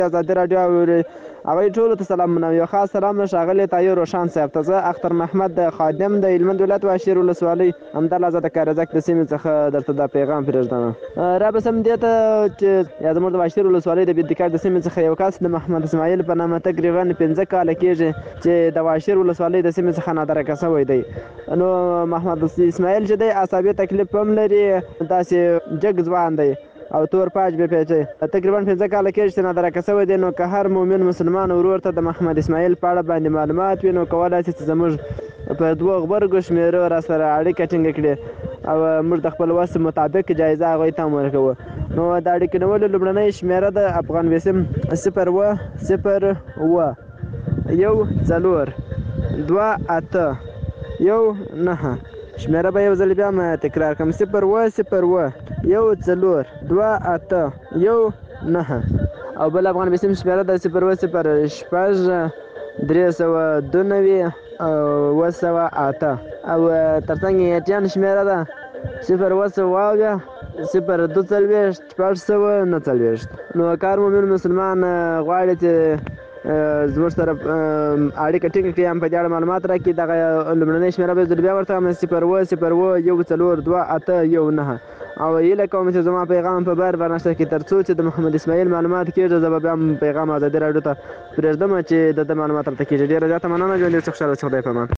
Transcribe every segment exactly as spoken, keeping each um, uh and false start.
ازادي راډیو هغوی ټولو ته سلامونه. یو خاص سلام له ښاغلي طاهر روښان صاحب ته. زه اختر محمد د خادم د هلمند ولایت واشیر ولسوالۍ همدلته د کارزک د سیمې څخه درته دا پیغام پرېږدم. رابسم دې ته چې یا زموږ د واشیر ولسوالۍ د بېدکار د سیمې څخه یو کس د محمد اسماعیل په نامه تقریبا پنځه کاله کېږي چې د واشیر ولسوالۍ د سیمې څخه نادرکه شوی دی. نو محمد اسماعیل چې دی عصبي تکلیف هم لري، داسې جګ ځوان دی او تور پاج به پیچي. تقریبا پنځه کاله کېږي چې نادرکه شوی دی. نو که هر مؤمن مسلمان ورور ته د محمد اسماعیل په اړه باندې معلومات وي، نو کولی شي چې زموږ په دوه غبرګو شمېرو را سره اړیکه ټینګه کړي او موږ د خپل وس مطابق جایزه هغوی ته هم ورکوو. نو د اړیکې نیولو لومړنۍ شمېره د افغان وسیم صفر اوه صفر اوه یو څلور دوه اته یو نهه. شمېره به یو ځل بیا هم تکرار کړم: صفر اوه صفر اوه یو څلور دوه اته یو نهه. او بل افغان وسیم شمېره د صفر اوه صفر شپږ درې سوه دوه نوي اوه سوه اته. او ترڅنګ یې ایټیان شمېره ده صفر اوه سوه اویا صفر دوه څلوېښت شپږ سوه نهه څلوېښت. نو که هر مؤمن مسلمان غواړي چې زموږ سره اړیکه ټینګه کړي، هم په دې اړه معلومات راکړي، دغه لومړنۍ شمېره به زه بیا ورته وایم: صفر اوه صفر اوه یو څلور دوه اته یو نهه. او هیله کوم چې زما پیغام په بار ورنشته کړي، تر څو چې د محمد اسماعیل معلومات کېږي. زه به بیا هم پیغام ازادي راډیو ته پرېږدم چې د ده معلومات راته کېږي. ډېره زیاته مننه. ژوند دې خوشحاله اوسې. خدای په امان.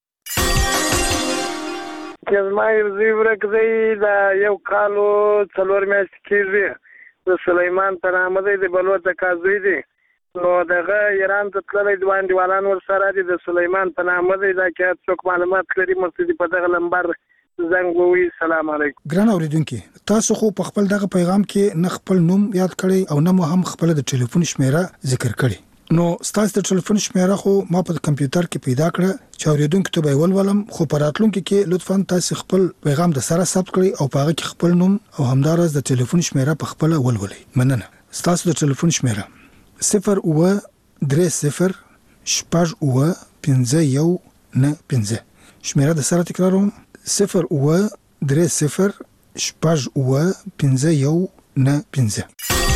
چې زما زوی ورک دی، دا یو کال و څلور میاشتې کېږي. د سلیمان په نامه دی، د بلوڅ اکا زوی دی. نو دغه ایران ته تللی، دوه انډیوالان ورسره دي. د سلیمان په نامه دی. دا که څوک معلومات لري مرسته دي په دغه نمبر زنګ ووهي. سلام علیکم. ګران اورېدونکي، تاسو خو په خپل دغه پیغام کې نه خپل نوم یاد کړی او نه مو هم خپله د ټلیفون شمېره ذکر کړې. نو ستاسو د ټلیفون شمېره خو ما په کمپیوټر کې پیدا کړه چې اورېدونکو ته به یې ولولم، خو په راتلونکي کې لطفا تاسو خپل پیغام د سره ثبت کړئ او په هغه کې خپل نوم او همداراز د ټلیفون شمېره په خپله ولولئ. مننه. ستاسو د ټلیفون شمېره صفر اوه درې صفر شپږ اوه پنځه یو نه پنځه. شمېره د سره تکراروم: صفر اوه درې صفر شپږ اوه پنځه یو نه پنځه.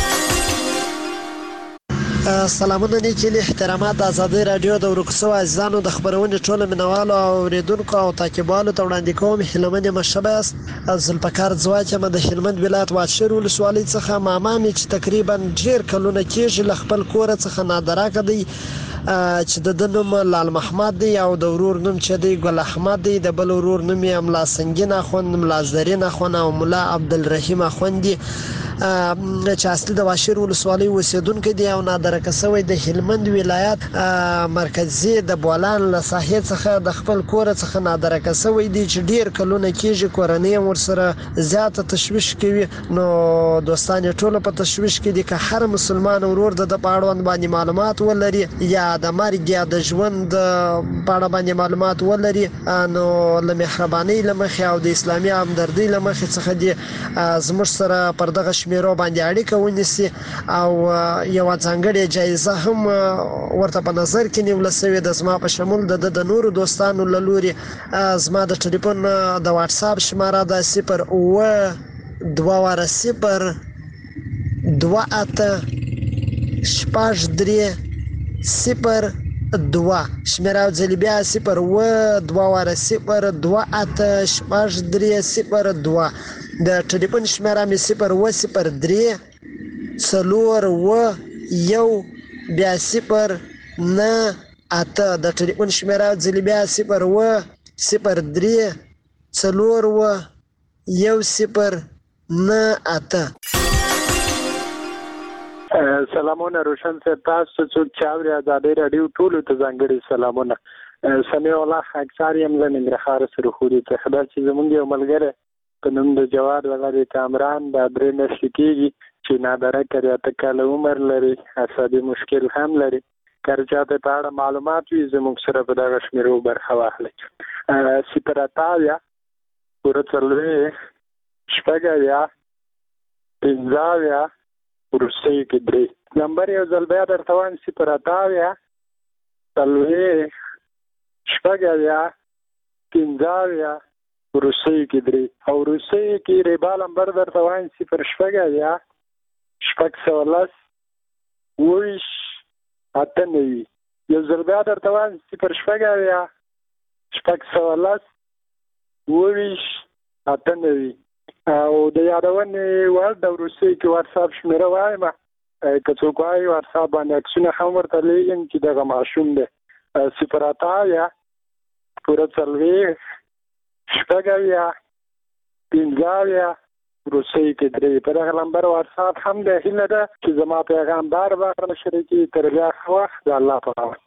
سلامونه نیکیلي احترامات. د ازادۍ راډیو د ورکو شوو عزیزانو د خپرونې ټولو مینوالو او اورېدونکو او تعقیبوالو ته وړاندې کوم هیلهمن یم ښه به یاست. ذوالفقار ځواک یم د هلمند ولایت واشیر ولسوالۍ څخه. ماما مې چې تقریبا ډېر کلونه کېږي له خپل کوره څخه نادراکه دی، چې د ده نوم لال محمد دی او د ورور نوم چې دی ګل احمد دی. د بل ورور نوم یې ملا سنگین اخوند، ملا زرین اخوند او ملا عبدالرحیم اخوند دی، چې اصلي د واشیر ولسوالۍ اوسېدونکی دی او نادرکه شوی د هلمند ولایت مرکزي د بولان له ساحې څخه د خپل کوره څخه نادرکه شوی دی، چې ډېر کلونه کېږي. کورنۍ هم ورسره زیاته تشویش کوي. نو دوستان یې ټوله په تشویش کې دي. که هر مسلمان ورور د ده په اړوند باندې معلومات ولري، یا د مرګ یا د ژوند په اړه باندې معلومات ولري، نو له مهربانۍ له مخې او د اسلامي همدردۍ له مخې څخه دي زموږ سره پر دغه شمېرو باندې اړیکه ونیسي او یوه ځانګړې جایزه هم ورته په نظر کې نیوله شوې ده، زما په شمول د ده د نورو دوستانو له لورې. زما د ټلیفون د واټساپ شماره ده صفر اوه دوه واره صفر دوه اته شپږ درې صفر دوه. شمېره یو ځلې بیا صفر اوه دوه واره صفر دوه اته شپږ درې صفر دوه. د ټلیفون شمېره مې صفر اوه صفر درې څلور اوه یو بیا صفر نه اته. د ټلیفون شمېره یو ځلې بیا صفر اوه صفر درې څلور اوه یو صفر نه اته. سلامونه روشن صاحب، تاسو څوک چې اوري ازادۍ راډیو ټولو ته ځانګړي سلامونه. سمیع الله خاکسار یم له ننګرهار سرخوري څخه. دا چې زموږ یو ملګری په نوم د جواد ولري کامران، دا درې میاشتې کېږي چې نادرکه دی، اته کاله عمر لري، عصبي مشکل هم لري. که چاته په اړه معلومات وي زموږ سره په دغه شمېرو برخه واخلئ: صفر اته اویا پوره څلوېښت شپږ اویا پنځه اویا وروستیو کې درې. نمبر یو ځل بیا درته وایم: صفر اته اویا څلوېښت شپږ اویا پنځه اویا وروستیو کې درې. او وروستیو کې ریبا نمبر درته وایم: صفر شپږ اویا شپږ سوه لس اووه ویشت اته نوي یو ځل بیا درته وایم صفر شپږ اویا شپږ سوه لس اووه ویشت اته نوي او د یادونې وړ د وروستۍ کې واتساپ شمېره وایم که څوک وایي واتساپ باندې عکسونه هم ورته لیږم چې دغه ماشوم دی صفر اته اویا پوره څلوېښت شپږ اویا پنځه اویا وروستۍ کې درې په دغه نمبر واتساپ هم د هیله ده چې زما پیغام بار بار شریکي تر بیا ښه وخت د الله په امان.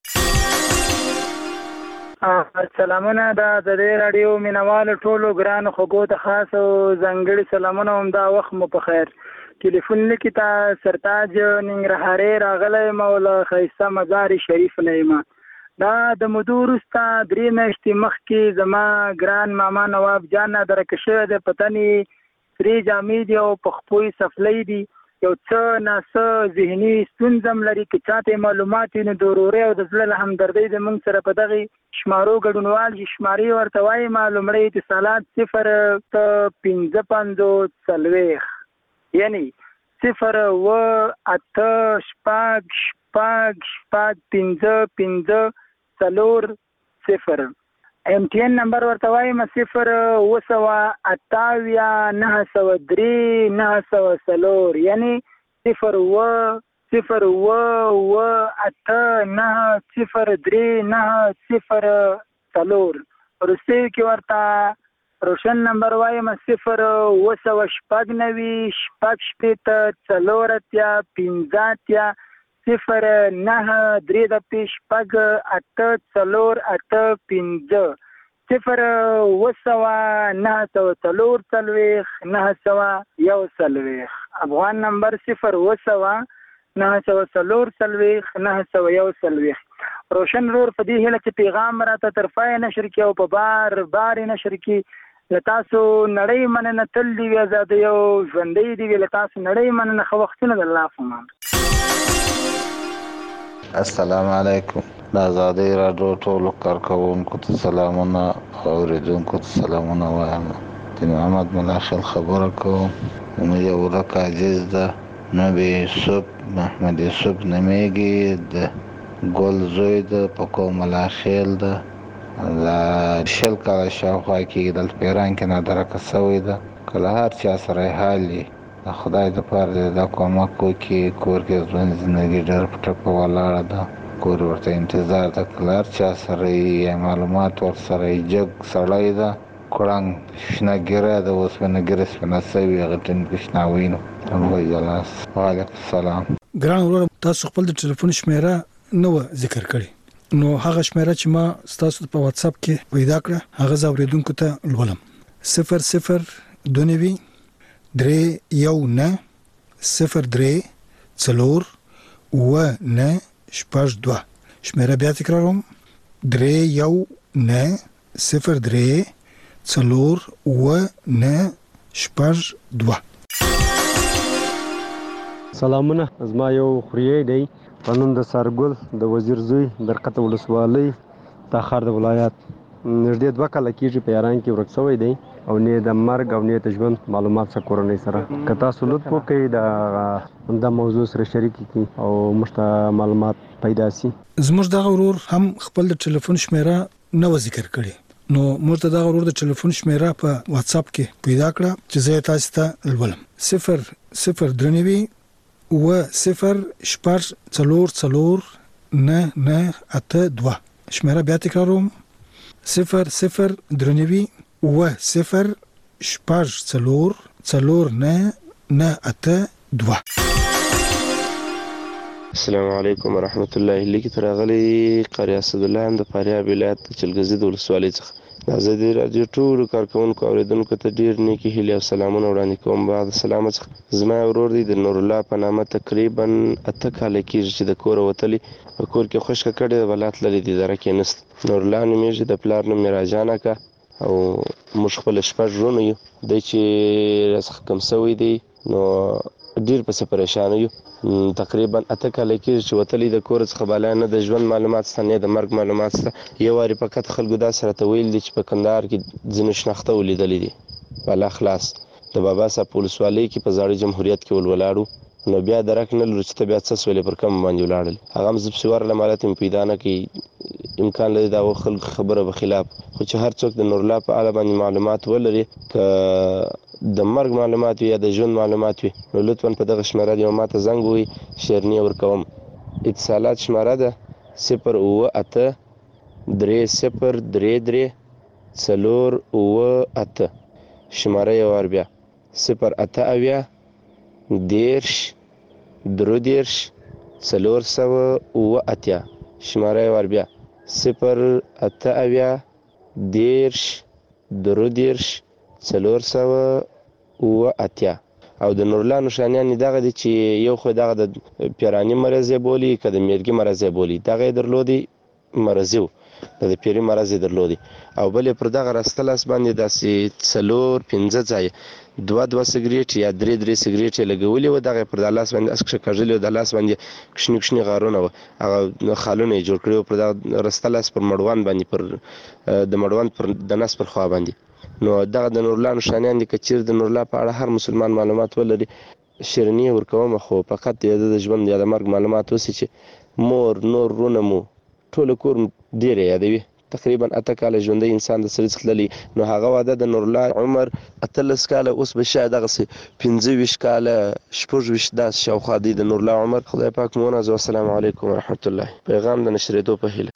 سلامونه د دې راډیو مینوالو ټولو ګرانو خوږو ته خاص او ځانګړي سلامونه هم دا وخت مو په خیر. ټلیفون لیکي ته سرتاج ننګرهاري راغلی یم او له ښایسته مزار شریف نه یم. دا د مودو وروسته درې میاشتې مخکې زما ګران ماما نواب جان نه درکه شوی دی په تن یې سرې جامې دي او په خپو یې سفلی دي. یو څه ناڅه ذهني ستونزه هم لري که چاته معلومات وي نو د ورورۍ او د زړه له همدردۍ زموږ سره په دغې شمارو ګډونوال شي. شمارې ورته وایي ما لومړی اتصالات صفر ته پنځه پنځوس څلوېښت یعنې صفر اوه اته شپږ شپږ شپږ پنځه پنځه څلور صفر. ایم ټي این نمبر ورته وایم صفر اوه سوه اته اویا نهه سوه درې نهه سوه څلور یعنې صفر اوه صفر اوه اوه اته نهه صفر درې نهه صفر څلور. وروستیو کې ورته روشن نمبر وایم صفر اوه سوه شپږ نوي شپږ شپېته څلور اتیا پنځه اتیا صفر نهه درې دپې شپږ اته څلور اته پنځه صفر اوه سوه نهه سوه څلور څلوېښت نهه سوه یو څلوېښت. افغان نمبر صفر اوه سوه نهه سوه څلور څلوېښت نهه سوه یو څلوېښت. روشن رور په دې هیله چې پیغام راته طرفه یې نشر کړي او په بار بار یې نشر کړي. له تاسو نړۍ مننه تل دې وي ازادۍ او ژوندۍ دې وي. له تاسو نړۍ مننه ښه وختونه د الله په امان. السلام علیکم. د ازادۍ راډیو ټولو کارکوونکو ته سلامونه او اورېدونکو ته سلامونه وایم. د محمد ملاخل خبره کوم. نو یو ورک عاجز ده نبی یوسف محمد یوسف نومیږي د ګل زوی ده په کوم ملاخیل ده له شل کاله شاوخوا کېږي دلته په ایران کې نادرکه سوی ده. که له هر چا سره یې حال وي د خدای دپاره دې دا کومک وکړي. کور کې ژوند زندګي ډېر په ټپه ولاړه ده. کور ورته انتظار ده که له هر چا سره یې معلومات ورسره یې جګ سړی ده کړنګ شنه ګیره ده اوسپنه ګیره سپنه سوي هغه ټینګ شنه وینو. وعلیکم السلام. ګران ورور تاسو خپل د ټلیفون شمیره نه و ذکر کړی نو هغه شمیره چې ما تاسو په واتس اپ کې پیدا کړه هغه زاوریدونکو ته لولم صفر صفر دوه نوي درې یو نه صفر درې څلور اووه نه شپږ دوه. شمیره بیا تکراروم درې یو نه صفر درې څلور اووه نه شپږ دوه. سلامونه. زما یو خوریی دی په نوم د سارګل د وزیر زوی برقت ولسوالۍ تاخار د ولایت نږدې دوه کاله کېږي په ایران کې ورک شوی دی او نه د مرګ او نه د ژوند معلومات څخه کورنۍ سره که تاسو لطف وکړئ د دا موضوع سره شریک کړئ او موږ ته معلومات پیدا شي. زموږ دغه ورور هم خپل د ټلیفون شمیره نه و ذکر کړي نو موږ ته دغه ورور د ټلیفون شمیره په واتس اپ کې پیدا کړه چې زه تاسو ته لولم صفر صفر درې نوي اووه صفر شپږ څلور څلور نه نه اته دوه. شمیره بیا تکراروم صفر صفر درې نوي اووه صفر شپږ څلور څلور نه نه اته دوه. السلام علیکم ورحمت الله. لیکي تر غلي قاری اسد الله هم د فاریاب ولایت چلګزي د ولسوالۍ څخه د ازادي راډیو ټولو کارکوونکو اوریدونکو ته ډیر نیکی هیلې او سلامونه وړاندې کوم. بعد سلام څخه زما ورور دی د نور الله په نامه تقریبا اته کاله کېږي چې د کور وتلی په کور کې خوشکه کړې ولات لري د اداره کې نست. نور الله نومیږي د پلار نوم میراجان اکا او موږ خپل شپږ ورونه یو دی چې راڅخه کم سوی دی نو ډیر پسې پریشان یو. تقریبا اته کاله کېږي چې وتلی د کور څخه بالا نه د ژوند معلومات شته نه د مرګ معلومات شته. یو وارې فقط خلکو دا سره ته ویل دي چې په کندهار کې ځینو شناخته ولیدلی دي بالا خلاص د بابا صاحب ولسوالۍ کې په زاړه جمهوریت کې ولولاړو نو بیا درک نه لرو چې ته بیا څه سولې پر کوم باندې ولاړل هغه هم زه پسې ورغلم حالت مې پیدا نه کوي امکان لري د هغو خلکو خبره به خلاف خو چې هر څوک د نورالله په اړه باندې معلومات ولري که د مرګ معلومات وي یا د ژوند معلومات وي نو لطفا په دغه شمېره دې ما ته زنګ ووهي شیرني ورکوم اتصالات شماره ده صفر اوه اته درې صفر درې درې څلور اوه اته شماره یې وار بیا صفر اته اویا دېرش درو دېرش څلور سوه اوه اتیا شماره یې وار بیا صفر اته اویا دېرش درو دېرش څلور سوه اوه اتیا او د نورالله نښانیان یې دغه دي چې یو خو دغه د پیراني مرض یې بولي که د میرګي مرض یې بولي دغه یې درلودی مرضي و د د پیري مرض یې درلودی او بل یې پر دغه راسته لاس باندې داسې څلور پنځه ځایه دوه دوه سګرېټ یا درې درې سګرېټ یې لګولي وو دغه یې پر دا لاس باندې اس کږلي وو د لاس باندې کشني کشني غارونه وو هغه خالونه یې جوړ کړي وو پر دغه راسته لاس پر مړوند باندې پر د مړوند پر د نس پر خوا باندې نو دغه د نورالله نښانیان دي که چیرې د نورالله په اړه هر مسلمان معلومات ولري شیرني یې ورکومه خو فقط د د ژوند یا د مرګ معلومات اوسي چې مور نور رونه مو ټوله کور ډېر یې یادوي تقریبا اته کاله ژوندی انسان د سړي څخه تللی نو هغه واده د نورالله عمر اتلس کاله اوس به شاید دغسې پنځه ویشت کاله شپږ ویشت داسې شاوخوا دی د نورالله عمر خدای پاک مو ونازوي السلام علیکم ورحمت الله پیغام د نشرېدو په هیله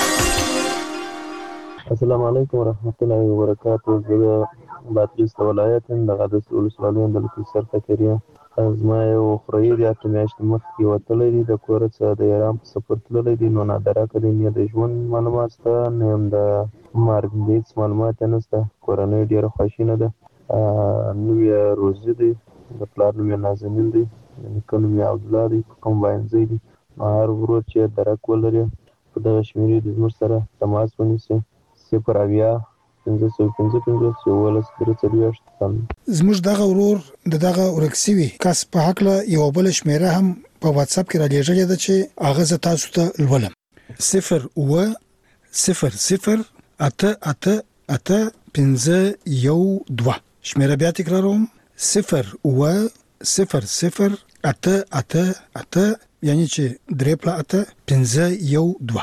السلام علیکم ورحمت الله وبرکاتو زه د بادغیس د ولایت یم د غادس ولسوالۍ یم د لکیسر فقیر یم زما یو خوریی دی اته میاشتې مخکې وتلی دی د کوره څخه د ایران په سفر تللی دی نو نادراکه دی نه د ژوند معلومات شته نه هم د مرګ هېڅ معلومات یې نشته کورنۍ ډېره خواشینه ده نوم یې روزي دی د پلار نوم یې نازنین دی د نیکه نوم یې عبدالله دی په کوم باینځی دی هر ورور چې درک ولري په دغه شمېرې د زموږ سره تماس ونیسي صفر اویا پنځه سوه پنځه پنځوس یولس درې څلوېښت زموږ دغه ورور د دغه ورک سوي کس په هکله یوه بله شمېره هم په واتساپ کې رالیږلې ده چې هغه زه تاسو ته لولم صفر اوه صفر صفر اته اته اته پنځه یو دوه شمېره بیا تکراروم صفر اوه صفر صفر اته اته اته یعنی چې درې پله اته پنځه یو دوه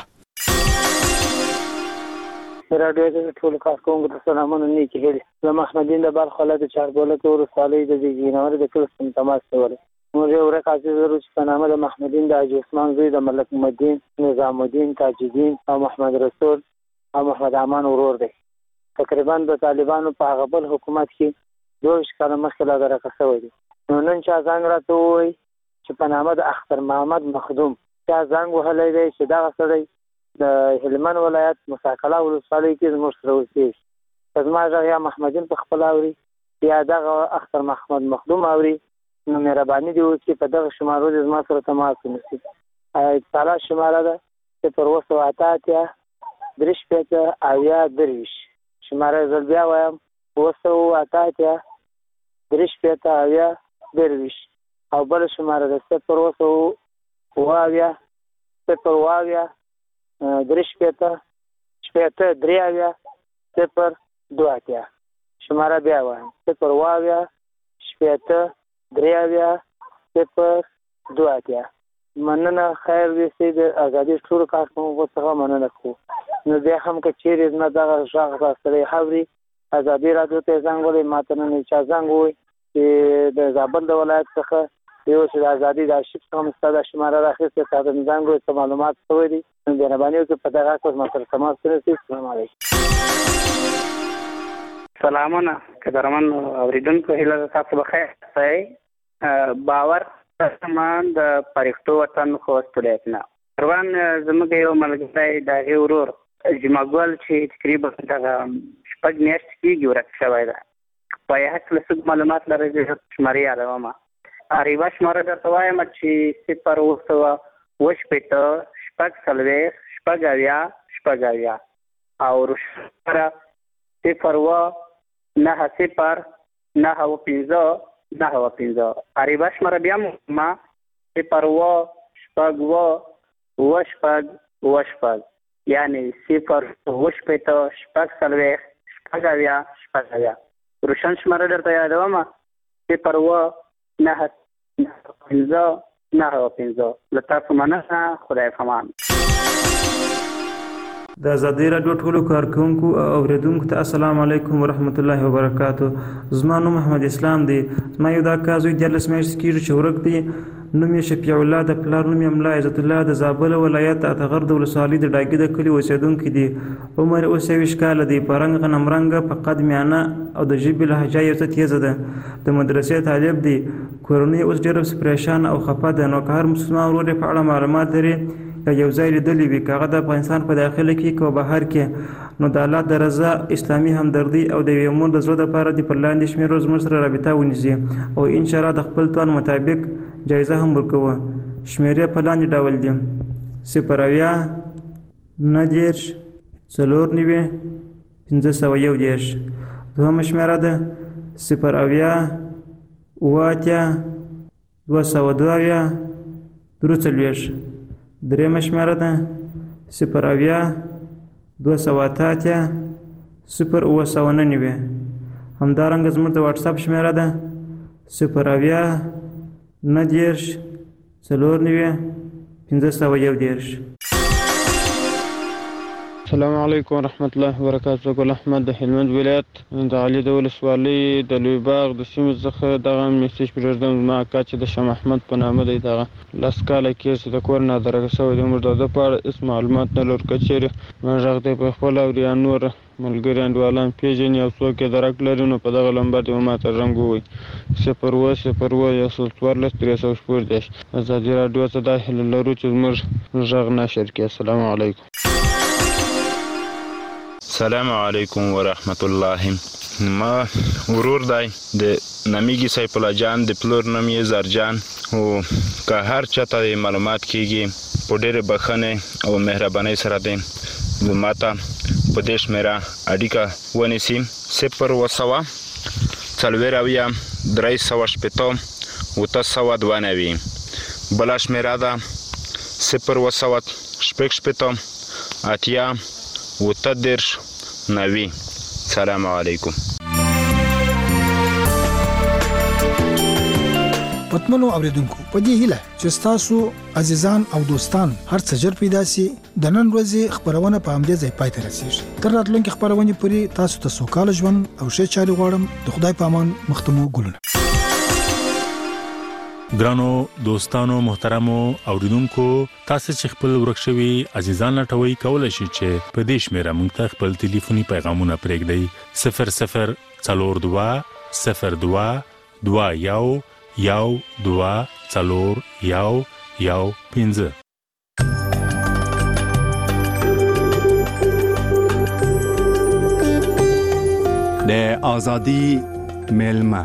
راډیو د ټولو کارکوونکو ته سلامونه نیکې هیلې زه محمدین د بلخ ولایت چارګولک ولسوالۍ د زیږینور د کلي څخه تماس کولی موږ یو ورک عزیز لرو چې په نامه د محمدین د حاجي عثمان زوی د ملک محمدین نظام الدین تاج الدین او محمد رسول او محمد امان ورور دی تقریبا د طالبانو په هغه بل حکومت کې دوه ویشت کاله مخکې لا درکه شوی دی نو نن چا زنګ راته ووایي چې په نامه د اختر محمد مخدوم چا زنګ وهلی دی چې دغه سړی د هلمند ولایت مساکله ولسوالۍ کې زموږ سره اوسېږي که زما غږ یا محمدین په خپله اوري یا دغه اختر محمد مخدوم اوري نو مهرباني دې وکړي په دغه شمارو دې زما سره تماس ونیسي اتصالات شماره ده صفر اوه سوه اته اتیا درې شپېته اویا درویشت شماره یې زه بیا وایم اوه سوه اته اتیا درې شپېته اویا درویشت او بله شماره ده صفر اوه سوه اوه اویا صفر اوه اویا درې شپېته شپېته درې اویا صفر دوه اتیا شماره بیا وایم صفر اوه اویا شپېته درې اویا صفر دوه اتیا مننه خیر وي سي د ازادي ټولو کارکوونکو څخه مننه کوو نو بیا هم که چیرې زما دغه غږ سره اوري ازادي راډیو ته زنګ ووهئ ما ته نن چا زنګ ووایي چې د زابل د ولایت څخه یو چې د ازادي د آرشیف څخه مو ستا دا شماره راخیستې تا ته مې زنګ ووایي څه معلومات شوی دي نو مهرباني وکړئ په دغه حق ما سره تماس ونیسئ السلام علیکم سلامونه قدرمن اورېدونکو هیله ده تاسو به خیر اوسئ باور سامان د پرښتو وطن خوست ولایت نه پروان زموږ یو ملګری د هغې ورور جمعه ګل چې تقریبا دغه شپږ میاشتې کېږي ورک شوی ده په یې هکله څه معلومات لرئ زه شمارې یادومه یوه شماره درته وایم چې صفر اوه سوه اوه شپېته شپږ څلوېښت شپږ اویا شپږ اویا او روشماره صفر اوه نهه صفر نهه اوه پنځه نهه اوه پنځه یوه شماره بیا ما صفر اوه شپږ اوه اوه شپږ اوه شپږ یعنې صفر اوه شپېته شپږ څلوېښت شپږ اویا شپږ اویا روشن شماره درته یادومه صفر اوه نهه پنځه نهه پنځه له تاسو مننه. خدای پامان. د ازادۍ راډیو ټولو کارکونکو او اوریدونکو ته السلام علیکم ورحمت الله وبرکاتو. زما نوم محمد اسلام دی. زما یو دا کار زوی دیارلس میاشتې کېږي چې ورک دی. نوم یې شفیع الله د پلار نوم یې ملا عزت الله د زابل ولایت اتغر د ولسوالۍ د ډاګي د کلي اوسېدونکی دی. عمر اوس یویشت کاله دی. په رنګ غنم رنګه په قد میانه او د ژبې لهجه یې څه تیزه ده. د مدرسې طالب دی. کورنۍ اوس ډېره پریشانه او خفه ده. نو که هر مسلمان ورور یې په اړه معلومات لري یا یو ځای لیدلی وي، که هغه د افغانستان په داخله کې که بهر کې، نو د الله د رضا، اسلامي همدردي او د یوې مور د زړه دپاره دې پر لاندې شمېرو زموږ سره رابطه ونیسي او انشاءالله د خپل توان مطابق جایزه هم ورکوه. شمېرې په لاندې ډول دي: صفر اویا نهه دېرش څلور نوي پنځه سوه یو دېرش. دوهمه شمېره ده صفر اویا اووه اتیا دوه سوه دوه اویا درې څلوېښت. درېیمه شمېره ده صفر اویا دوه سوه اته اتیا صفر اووه سوه نهه نوي. همدارنګه زموږ د واټساپ شمېره ده صفر اویا نهه دېرش څلور نوي پنځه سوه یو دېرش. السلام علیکم ورحمت الله وبرکاتو. ګل احمد د هلمند ولایت د علي د ولسوالۍ د لوی باغ د سیمې څخه دغه میسج پرېږدم. زما اکا چې د شاه محمد په نامه دی، دغه لس کاله کېږي چې د کور نه درګه شوی دی. موږ د ده په اړه هېڅ معلومات نه لرو. که چېرې ما غږ دی په خپله اوري یا نور ملګري انډیوالان پېژني او څوک یې درک لري، نو په دغه لمبر دې ما ته رنګ ووایي: صفر اووه صفر اووه یو سل څوارلس درې سوه شپږ دېرش. ازادي راډیو ته دا هیله لرو چې زموږ غږ نشر کړي. السلام علیکم. السلام علیکم ورحمت الله. ما ورور دی د نامیږي سیف الله جان، د پلور نوم یې زرجان. او که هر چاته معلومات کېږي په ډېرې بښنې او مهربانۍ سره دی ما ته په دې شمېره اړیکه ونیسي: صفر اووه سوه څلوېښت اویا درې سوه شپېته اوته سوه دوه نوي. بله شمېره ده صفر اووه سوه شپږ شپېته اتیا اوته دېرش نوي. سلام علیکم. پتمنو اوریدونکو، په دې هیله چې تاسو عزیزان او دوستان هر څه ژر پیدا سي، د نن ورځې خبرونه په همدې ځای پای ته رسیږي. تر راتلونکي خبرونې پورې تاسو ته سوکاله ژوند او ښې چارې غواړم. د خدای په امان. مختمو ګلونه. ګرانو دوستانو محترمو اوریدونکو، تاسو چې خپل ورک شوي عزیزان لټوي، کولای شئ چې په دې شمېره موږ ته خپل ټلیفوني پیغامونه پرېږدئ: صفر صفر څلور دوه صفر دوه دوه یو یو دوه څلور یو یو پنځه. د ازادي ملما.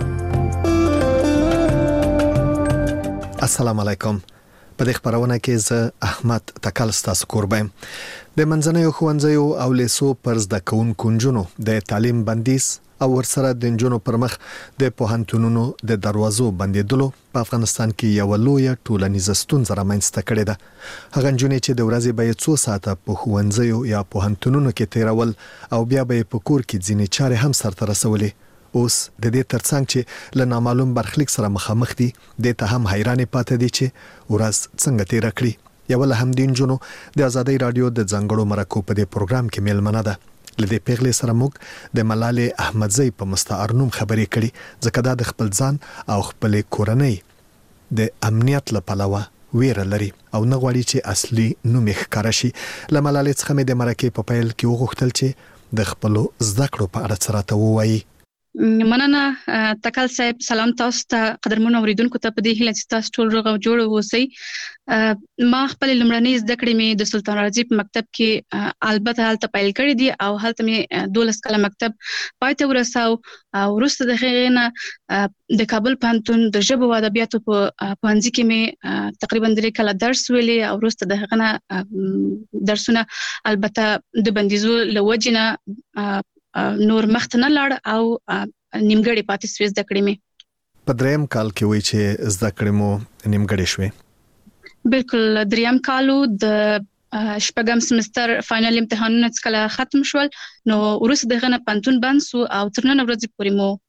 السلام علیکم. په دې خبرونه کې زه احمد تکل ستاسو کوربم. د منځنیو ښوونځیو او لیسو پر زده کوونکو نجونو د تعلیم بندیز او ورسره د نجونو پر مخ د پوهنتونونو د دروازو بندیدلو په افغانستان کې یو لوی ټولنیزه ستونزه رامنځته کړې ده. هغه نجونې چې د ورځې به څو ساعته په ښوونځیو یا پوهنتونونو کې تیرول او بیا به په کور کې ځینې چارې هم سرته رسولې، اوس د دې ترڅنګ چې له نامعلوم برخلیک سره مخامخ دي، د ته هم حیرانې پاتې دي چې ورځ څنګه تیر کړي. یو له هم د نجونو د ازادۍ راډیو د ځنګړو مرکو په دې پروګرام کې میلمنه ده. لدې پیغلې سره موږ د ملالې احمدزۍ په مستعار نوم خبرې کړي، ځکه دا د خپل ځان او خپل کورنۍ د امنیت لپاره ویره لري او نه غواړي چې اصلي نوم یې ښکاره شي. له ملالې څخه مې د مرکې په پیل کې وغوښتل چې د خپل زده کړو په اړه څه راته ووایي. مننه تکل صاحب. سلام تاسو ته قدرمنو اوریدونکو ته. په دې هیله چې تاسو ټول روغ او جوړ اوسئ. ما خپل لومړنۍ زده کړې مې د سلطان راځي په مکتب کې البته هلته پیل کړې دي او هلته مې دولس کاله مکتب پای ته ورساو. وروسته د هغې نه د کابل پوهنتون د ژبو او ادبیاتو په پوهنځي کې مې تقریبا درې کاله درس ویلي او وروسته د هغه نه درسونه البته د بندیزو له وجې نه نور مخته نه لاړ او نیمګړې پاتې سوې زده کړې مې. په دریم کال کې وایي چې زده کړې مو نیمګړې شوې؟ بالکل. دریم کالو د شپږم سمستر فاینل امتحانونه څکله ختم شول، نو وروسته دغه نه پوهنتون بند سو او تر نن ورځې پورې مو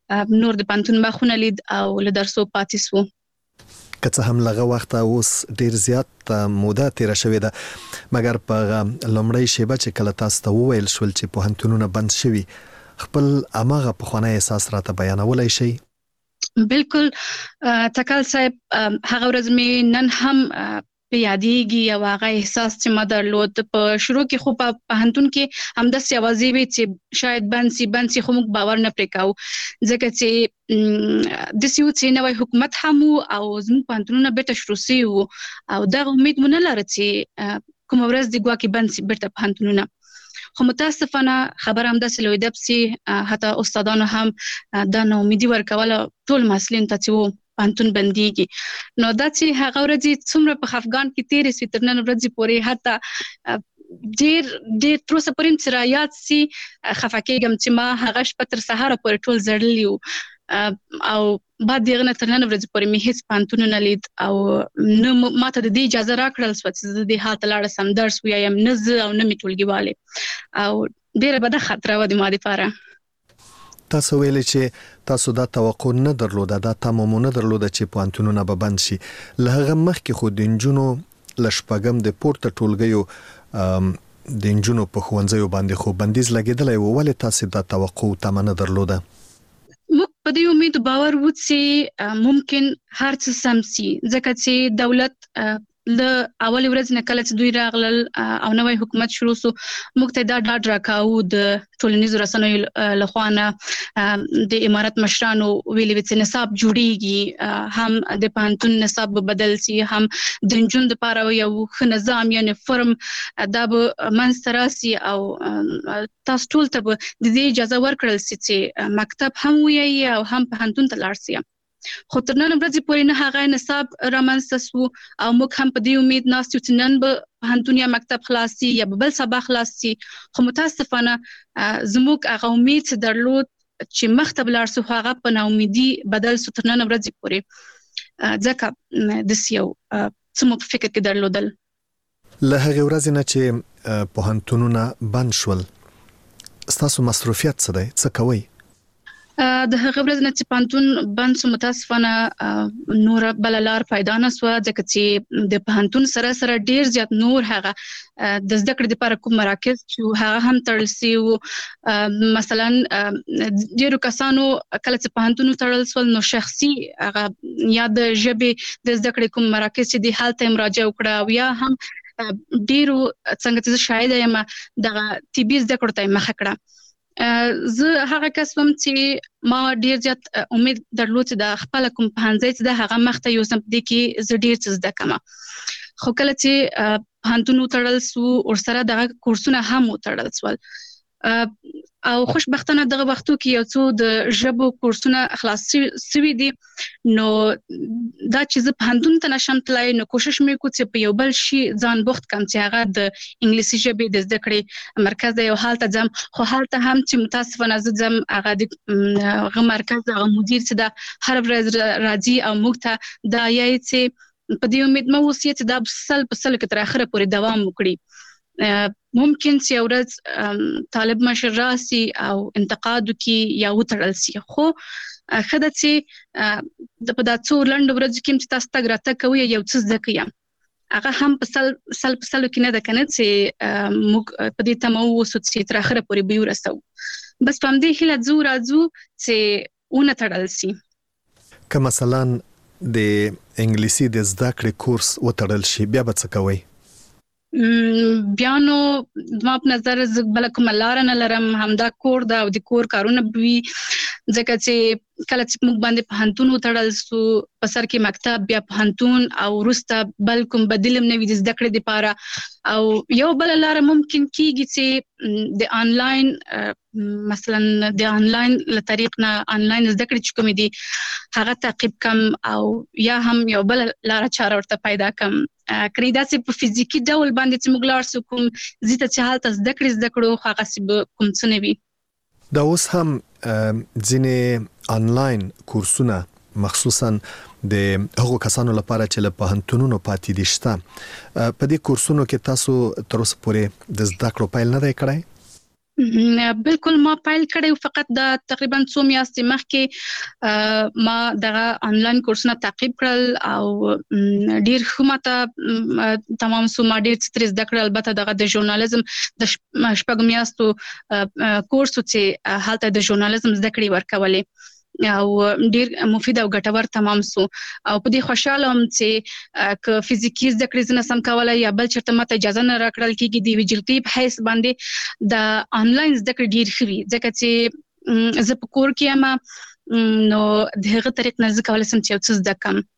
نور د پانتون مخونه لید او له درسو پاتې سو. که څه هم لغه وخت اوس ډیر زیات موده تیر شوې ده، مګر په لومړی شیبه چې کله تاسو ته وویل شول چې پوهنتونونه بند شوي، خپل اماغه پخوانی احساس راته بیانولای شي؟ بالکل تکل صاحب، هغه ورځ مې نن هم په یادېږي او هغه احساس چې ما درلود. په شروع کې خو په پوهنتون کې همداسې اوازې وې چې شاید بند سي بند سي، خو موږ باور نه پرې کوو، ځکه چې داسې و چې نوی حکومت هم و او زموږ پوهنتونونه بیرته شروع سوي وو او دغه امید مو نه لره چې کومه ورځ د ګواکې بند سي بیرته پوهنتونونه. خو متاسفانه خبره همداسې لویده پسې حتی استادانو هم دا ناامیدي ورکوله ټول محصلینو ته چې و پوهنتون بندېږي. نو دا چې هغه ورځې څومره په خفګان کې تېرې سوې تر نن ورځې پورې، حتی ډېر ډېر تر اوسه پورې چې رایاد سي خفه کېږم چې ما هغه شپه تر سهاره پورې ټول زړلي وو او بعد دغه نه تر نن ورځې پورې مې هېڅ پوهنتون نه لید او نه ماته د دې اجازه راکړل سوه چې زه دې حال ته لاړه سم درس ووایم، نه زه او نه مې ټولګیوالې، او ډېره بده خاطره وه د ما دپاره. تاسو ویلي چې تاسو دا توقع نه درلوده، دا تمه مو نه درلوده چې پوهنتونونه به بند شي. له هغه مخکې خو د نجونو له شپږم د پورته ټولګیو د نجونو په ښوونځیو باندې خو بندیز لګېدلی و، ولې تاسې دا توقع تمه نه درلوده؟ موږ په دې امید باور و چې ممکن هر څه سم سي، ځکه چې دولت له اولې ورځې نه کله چې دوی راغلل او نوی حکومت شروع سو، موږ ته دا ډاډ راکاوه د ټولنیزو رسنیو لخوا نه، د امارت مشرانو ویلي وو چې نصاب جوړیږي، هم د پوهنتون نصاب به بدل سي، هم د نجونو دپاره یو ښه نظام یا یونیفورم دا به منځته راسي او تاسو ټول ته به د دې اجازه ورکړل سي چې مکتب هم ووایي او هم پوهنتون ته لاړ سي. خو تر نن ورځې پورې نه هغه نصاب رامنځته سو او موږ هم په دې امید ناست یو چې نن به پوهنتون یا مکتب خلاص سي یا به بل سبا خلاص سي. خو متاسفانه زموږ هغه امید چې درلود چې مخته به لاړ سو، هغه په ناامیدي بدل سو تر نن ورځې پورې، ځکه داسې یو څه مو په فکر کې درلودل. له هغې ورځې نه چې پوهنتونونه بند شول، ستاسو مصروفیت څه دی؟ څه کوئ؟ د هغه ورځ نه چې پوهنتون بند سو، متاسفانه نوره بله لار پیدا نه سوه، ځکه چې د پوهنتون سره سره ډېر زیات نور هغه د زده کړې دپاره کوم مراکز چې هغه هم تړل سوي وو. مثلا ډېرو کسانو کله چې پوهنتون وتړل سول نو شخصي هغه یا د ژبې د زده کړې کوم مراکز چې دي هلته یې مراجعه وکړه، او یا هم ډېرو څنګه چې زه شاهده یم دغه طبي زده کړو ته یې مخه کړه. زه هغه کس وم چې ما ډیر زیات امید درلود چې د خپل کوم پوهنځی چې د هغه مخته یوسم، په دې کې زه ډیر څه زده کړم. خو کله چې پوهنتون وتړل سو ورسره دغه کورسونه هم وتړل سول او خوشبختانه دغه وختو کې یو څو د ژبو کورسونه خلاص سوي دي، نو دا چې زه پوهنتون ته نشم تللی نو کوشش مې وکړو چې په یو بل شي ځان بوخت کړم چې هغه د انګلیسي ژبې د زده کړې مرکز دی او هلته ځم. خو هلته هم چې متاسفانه زه ځم هغه د هغه مرکز هغه مدیر چې دا هر ورځ راځي او موږ ته دا یایي چې په دې امید مه اوسئ چې دا سل په سلو کې تر اخره پورې دوام وکړي. ممکن چې یو ورځ طالب مشر راسي او انتقاد وکړي یا وتړل سي، خو ښه ده چې په دا څو لنډو ورځو کې چې تاسو تګ راتګ کوئ یو څه زده کړئ، هغه هم په سل سل په سلو کې نه ده که نه چې موږ په دې تمه واوسو چې تر اخره پورې به یې ورسوو. بس په همدې هیله ځو راځو چې ونه تړل سي. که مثلا د انګلیسي د زده کړې کورس وتړل شي بیا به څه کوئ؟ بیا نو زما په نظر زه بله کومه لاره نه لرم، همدا کور ده او د کور کارونه به وي، ځکه چې کله چې موږ باندې پوهنتون وتړل سو په سر کې مکتب بیا پوهنتون او وروسته بل کوم بدیل هم نه وي د زده کړې دپاره. او یو بله لاره ممکن کېږي چې د آنلاین مثلا د آنلاین له طریق نه آنلاین زده کړې چې کومې دي هغه تعقیب کم او یا هم یو بله لاره چاره ورته پیدا کم. کنې داسې په فزیکي ډول باندې چې موږ لاړ سو کوم ځای ته چې هلته زده کړې زده کړو خو هغسې به کوم څه نه وي. دا اوس هم ځینې آنلاین کورسونه مخصوصا د هغو کسانو لپاره چې له پوهنتونونو پاتې دي شته، په دې کورسونو کې تاسو تر اوسه پورې د زده کړو پیل نه دی کړی؟ بالکل ما پایل کړی فقط د تقریبا څو میاشتې مخکې ما دغه انلاین کورسونه تعقیب کړل او ډیر ښه ماته تمام سو. ما ډیر څه ترې زده کړل. البته دغه د ژورنالیزم د شپږ میاشتو کورس چې هلته د ژورنالیزم زده کړې ورکولې او ډیر مفید او ګټور تمام سو. او په دې خوشاله ام چې ک فزیکی زده کړې زنه سم کولای یا بل چرته ماته اجازه نه راکړل کیږي د ویجلټی په حیث باندې د انلاین زده کړې ډیر خوي ځکه چې زه په کور کې یم نو دغه طریق نه زه کولای سم چې یو څه زده کم.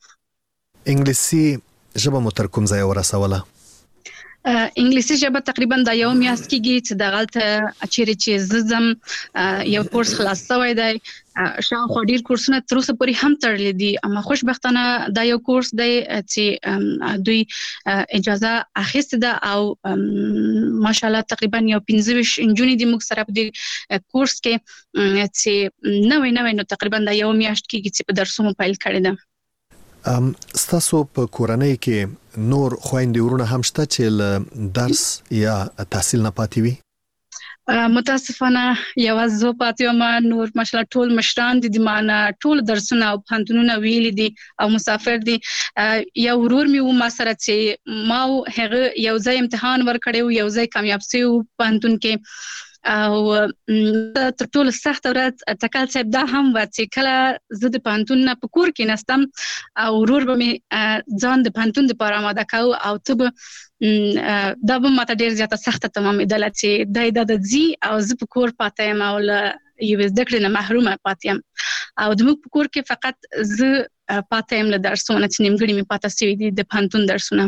انګلیسي ژبه مو تر کوم ځای ورسوله؟ انګلیسي ژبه تقریبا د یو میاشت کېږي چې د غلطه چیرې چې ززم یو کورس خلاص شوی دی. شاوخوا ډیر کورسونه تر اوسه پورې هم تړلي دي اما خوشبختانه دا یو کورس دی چې دوی اجازه اخیستې ده او ماشاءالله تقریبا یو پنځه ویشت نجونې دي موږ سره په دې کورس کې چې نوې نوې نو تقریبا د یو میاشت کېږي چې په درسونو پیل کړی ده. ام ستاسو په کورنۍ کې نور خويندې ورونه هم شته چې درس یا تحصیل نه پاتې وي؟ متاسفانه یوازې زه پاتې یم. نور ماشاءالله ټول مشران دي د معنا ټول درسونه او پوهنتونونه ویلي دي او مسافر دي. یو ورور مې و ما سره چې ما هغه یو ځای امتحان ورکړی و یو ځای کامیاب شوی و پوهنتون کې او تر ټولو سخت ورځ تکل صاحب دا هم و چې کله زه د پوهنتون نه په کور کې نستم او ورور به مې ځان د پوهنتون دپاره اماده کوو او ته به دا به ماته ډېر زیاته سخته تمامېدله چې دی دا د ځي او زه په کور پاته یم او له یوې زده کړې نه محرومه پاتې یم او زموږ په کور کې فقط زه پاته یم له درسونه چې نیمګړي مې پاته سوي دي د پوهنتون درسونه.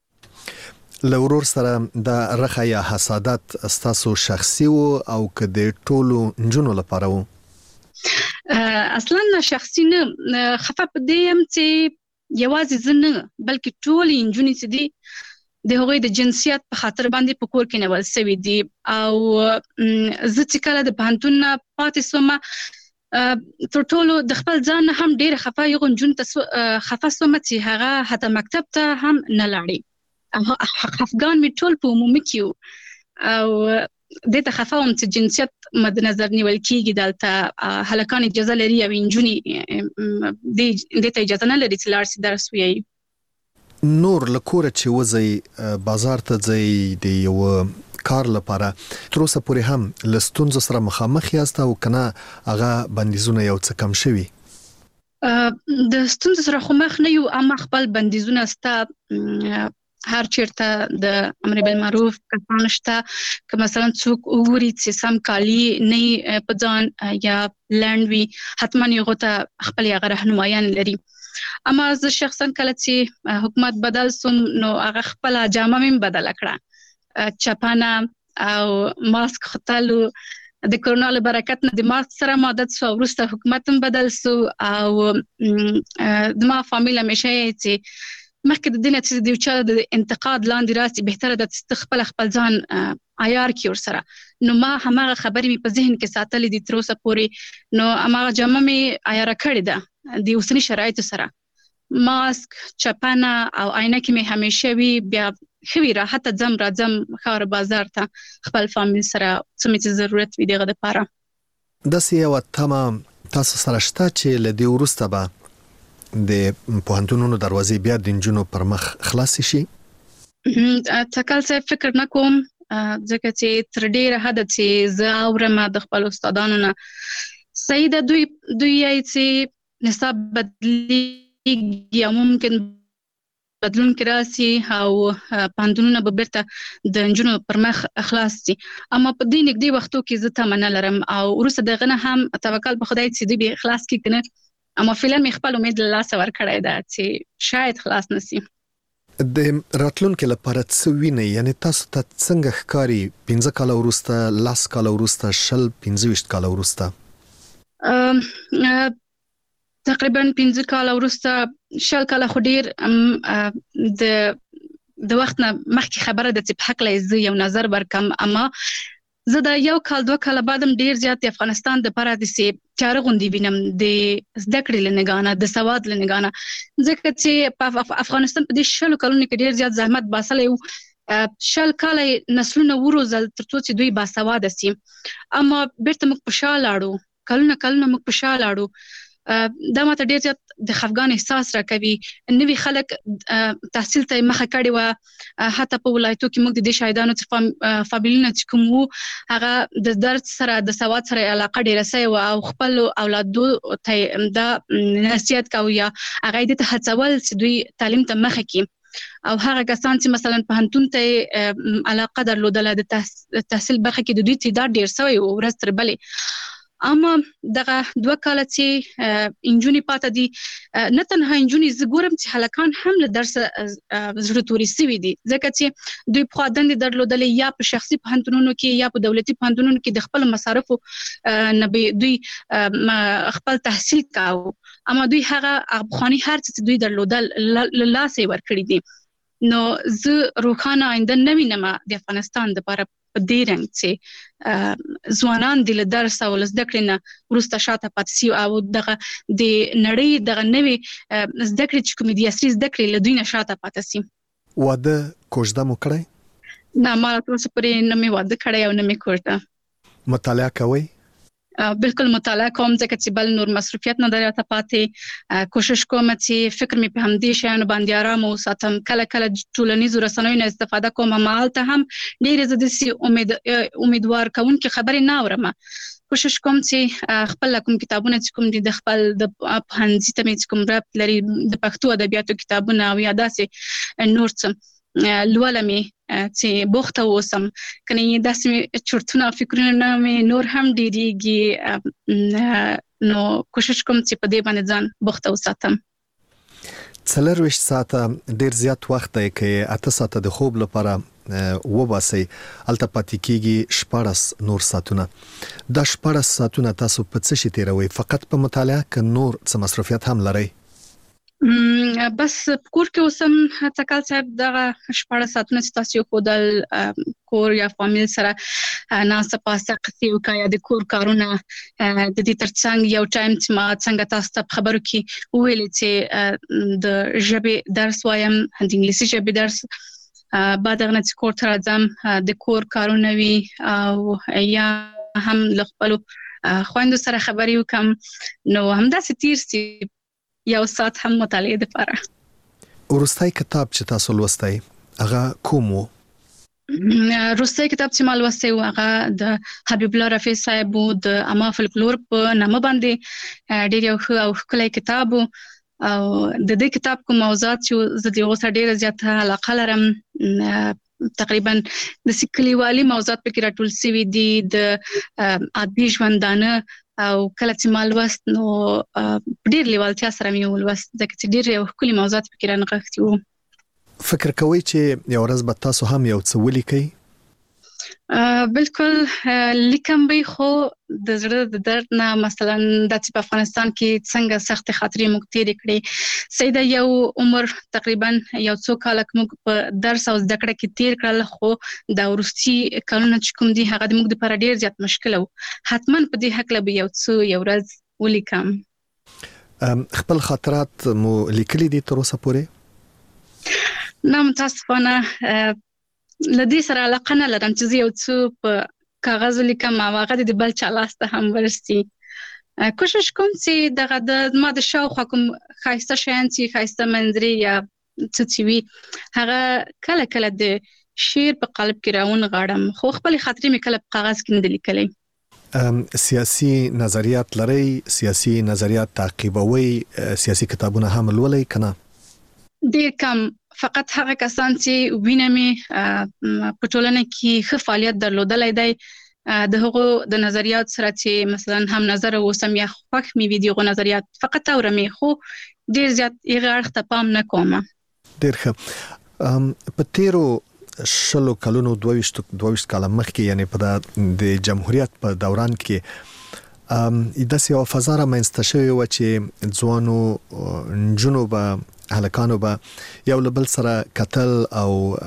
له ورور سره د رخه یا حسادت ستاسو شخصي و او که د ټولو نجونو لپاره و؟ اصلا شخصي نه، خفه په دې یم چې یوازې زه نه بلکې ټولې نجونې چې دي د هغوی د جنسیت په خاطر باندې په کور کې نیول سوي دي او زه چې کله د پوهنتون نه پاتې سومه تر ټولو د خپل ځان نه هم ډېره خفه یغو نجونو ته خفه سومه چې هغه حتی مکتب ته هم نه لاړې. خفګان مې ټول په عمومي کې و او دې ته خفه وم چې جنسیت مد نظر نیول کېږي. دلته هلکان اجازه لري او نجونې دې ته اجازه نه لري چې لاړ سي درس ووایي. نور له کوره چې وځئ بازار ته ځئ د یو کار لپاره تر اوسه پورې هم له ستونزو سره مخامخ یاست او که نه هغه بندیزونه یو څه کم شوي؟ د ستونزو سره خو مخ نه یو اما خپل بندیزونه سته. هر چیرته د امر بالمعروف کسان شته که مثلا څوک وګوري چې سم کالي نه په ځان یا لنډ وي حتما یو ته خپل هغه رهنمایان لري. اما زه شخصا کله چې حکومت بدل سوم نو هغه خپل جامه مې بدله کړه، چپانه او ماسک ختلو. د کرونا له برکت نه د ماسک سره عادت سو، وروسته حکومت هم بدل سو او زما فامیل همیشه چې مخکې د دې نه چې د یو چا د انتقاد لاندې راسي بهتره ده چې خپل خپل ځان عیار کړي ورسره. نو ما هماغه خبرې مې په ذهن کې ساتلې دي تر اوسه پورې. نو هماغه جامه مې عیاره کړې ده د اوسني شرایطو سره. ماسک، چپنه او عینکې مې همیشه وي، بیا ښه وي راحته ځم راځم ښار بازار ته خپل فامیل سره څه مې چې ضرورت وي د هغه دپاره. داسې یوه تمه تاسو سره شته چې له دې وروسته به د پوهنتونونو دروازې بیا د نجونو پر مخ خلاصې شي؟ تکل صاحب فکر نه کوم، ځکه چې تر ډېره حده چې زه اورم د خپلو استادانو نه صحیح ده دوی دوی یایي چې نصاب بدلیږي او ممکن بدلون کې راسي او پوهنتونونه به بیرته د نجونو پر مخ خلاص شي. اما په دې نږدې وختو کې زه تمه نه لرم او وروسته د هغه نه هم توکل په خدای چې دوی به خلاص کړي که نه. اما فعلا مې خپل امید له لاسه ورکړی ده چې شاید خلاص نشي. د راتلونکي لپاره څه وینئ؟ یعنې تاسو ته څنګه ښکاري پنځه کاله وروسته، لس کاله وروسته، شل پنځه ویشت کاله وروسته؟ تقریبا پنځه کاله وروسته، شل کاله خو ډېر د د وخت نه مخکې خبره ده چې په هکله زه یو نظر ورکړم. اما زه د یو کال دوه کاله بعد هم ډېر زیات د افغانستان دپاره داسې تیاره غوندې وینم د زده کړې له نګاه نه، د سواد له نګاه نه، ځکه چې په افغانستان په دې شلو کلونو کې ډېر زیات زحمت باسلی و شل کاله نسلونه وروزل ترڅو چې دوی باسواده سي اما بیرته موږ په شا لاړو کلونه کلونه موږ په شا لاړو دا ماته ډېر زیات د خفګان احساس راکوي نوي خلک تحصیل ته مخه کړې وه حتی په ولایتو کې موږ د دې شاهدانو څخه فامیلونه چې کوم وو هغه د درس سره د سواد سره علاقه ډېره سوې وه او خپل اولادو ته دا نصیحت کوو یا هغه یې دې ته هڅول چې دوی تعلیم ته مخه کړي او هغه کسان چې مثلا پوهنتون ته علاقه درلودله د تحصیل برخه کې د دوی تعداد ډېر سوی و ورځ تر بلې اما دغه دوه کاله چې انجونې پاته دي نه تنها انجونې زه ګورم چې هلکان هم له درسه زړه توري سوي دي ځکه چې دوی پخوا دندې درلودلې یا په شخصي پوهنتونونو کې یا په دولتي پوهنتونونو کې د خپلو مصارفو نه دوی خپل تحصیل کاوه اما دوی هغه پخواني هر څه چې دوی درلودل له لاسه یې ورکړي دي نو زه روښانه آینده نه وینم د افغانستان دپاره په دې رنګ چې ځوانان د له درس او له زده کړې نه وروسته شاته پاتې سي او دغه د نړۍ دغه نوې زده کړې چې کومې دي عصري زده کړې له دوی نه شاته پاتې سي. واده کوژده مو کړی؟ نه ما تر اوسه پورې نه مې واده کړی او نه مې کوژده. مطالعه کوئ؟ بالکل مطالعه کوم ځکه چې بل نور مصروفیت نه دی راته پاتې کوشش کوم چې فکر مې په همدې شیانو باندې ارام وساتم کله کله ټولنیزو رسنیو نه استفاده کوم همالته هم ډېرې زه داسې امید امیدوار کوونکې خبرې نه اورم کوشش کوم چې خپل کوم کتابونه چې کوم دي د خپل د پوهنځي ته مې چې کوم ربط لري د پښتو ادبیاتو کتابونه او یا داسې نور څه لولمې چې بوخته اوسم کنه داسې چورتونه فکرونه مې نور هم ډېریږي نو کوشش کوم چې په دې باندې ځان بوخته وساتم. څلرویشت ساعته ډېر زیات وخت دی که اته ساعته د خوب لپاره وباسئ هلته پاتې کېږي شپاړس نور ساعتونه دا شپاړس ساعتونه تاسو په څه شي تېروئ فقط په مطالعه که نور څه مصروفیت هم لرئ؟ بس په کور کې اوسم تکل صاحب دغه شپاړس ساعتونه چې تاسو ښودل کور یا فامیل سره ناسته پاسته قصې وکړه یا د کور کارونه د دې ترڅنګ یو ټایم چې ما څنګه تاسو ته په خبرو کې وویلې چې د ژبې درس وایم د انګلیسي ژبې درس بعد هغه نه چې کور ته راځم د کور کارونه وي او یا هم له خپلو خویندو سره خبرې وکړم نو همداسې تیر سي یو ساعت هم مطالعه دپاره. وروستی کتاب چې تاسو لوستی هغه کوم و؟ وروستی کتاب چې ما لوستی و هغه د حبیب الله رفیع صاحب و د عامه فولکلور په نامه باندې ډېر یو ښه او ښکلی کتاب و او د دې کتاب کوم موضوعات چې زه د هغو سره ډېره زیاته علاقه لرم تقریبا د کلیوالي موضوعات پکې راټول سوي دي د عادي ژوندانه او کله چې ما لوست نو ډېر لیوالتیا سره مې ولوست ځکه چې ډېر یو ښکلي موضوعات پکې رانغښتي وو. فکر کوئ چې یو ورځ به تاسو هم یو څه ولیکئ؟ بالکل لیکم به خو د زړه د درد نه مثلا د چې په افغانستان کې څنګه سخت خاطرې موږ تېرې کړې سیده یو عمر تقریبا یو څو کاله موږ په درس او زده کړه کې تېر کړل خو دا وروستي کلونه چې کوم دي هغه د موږ دپاره ډېر زیات مشکل و حتما په دې هکله به یو څه یو ورځ ولیکم. خپل خاطرات مو لیکلي دي تر اوسه پورې؟ نه متاسفانه لدې سره علاقه نه لرم چې زه یو څه په کاغذ لیکم او هغه د بل چا لاس ته هم ورسي. کوشش کوم چې دغه د ما د شاوخوا کوم ښایسته شیان چې ښایسته منظرې یا څه چې وي هغه کله کله د شعر په قالب کې راونغاړم خو خپلې خاطرې مې کله په کاغذ کې نه دي لیکلی. سیاسي نظریات لرئ؟ سیاسي نظریات تعقیبوئ؟ سیاسي کتابونه هم لولئ که نه؟ ډېر کم فقط هغه کسان چې وینه مې په ټولنه کې ښه فعالیت درلودلی دی د هغو د نظریات سره چې مثلا هم نظر اوسم یا خوښ مې وي د هغو نظریات فقط اورم یې خو ډېر زیات هغه اړخ ته پام نه کوم. ډېر ښه. په تیرو شلو کلونو دوه ویشت کاله مخکې یعنې په د جمهوریت په دوران کې داسې یوه فضا رامنځته شوې وه چې ځوانو نجونو به هلکانو به یو له بل سره کتل او